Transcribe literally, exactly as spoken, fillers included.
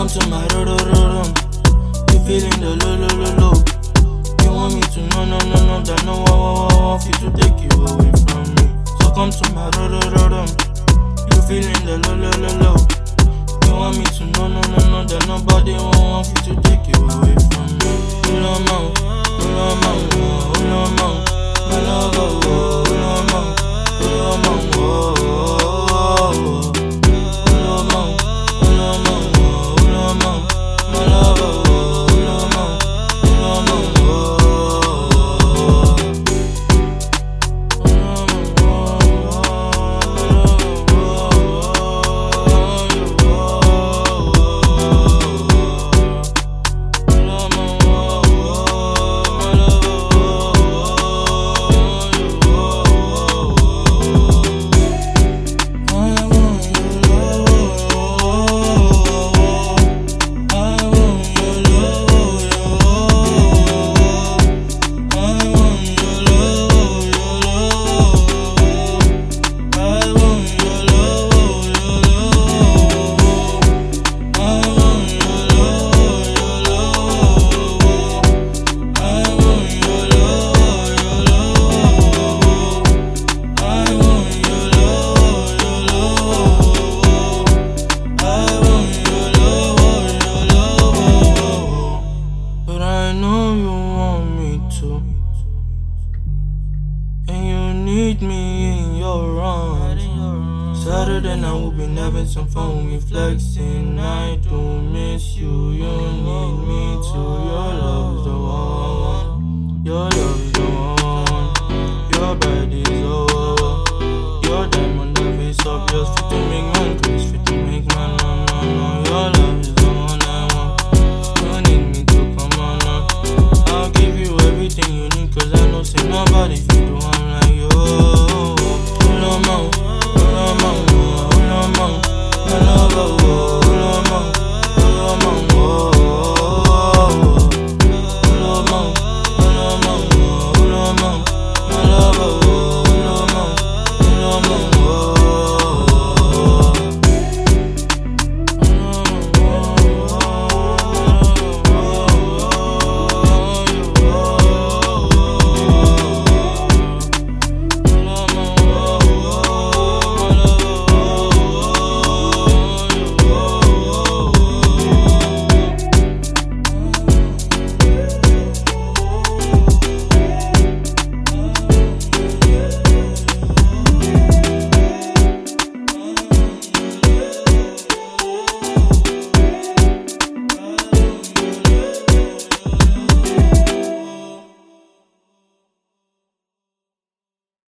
come to my ro ro ro rum. You feeling the low low low low. You want me to no no no no that no one want you to take you away from me. So come to my ro ro ro rum. You feeling the low low low low. You want me to no no no no that nobody want you to take you away from me. Ulo mo, ulo mo, ulo mo, ulo mo, ulo mo, ulo mo, ulo mo, ulo mo, ulo mo, my lover, ulo mo, ulo mo, need me in your arms. Saturday night we'll be having some fun, we flexing. I do miss you, you need me too. Your love's the one, your love.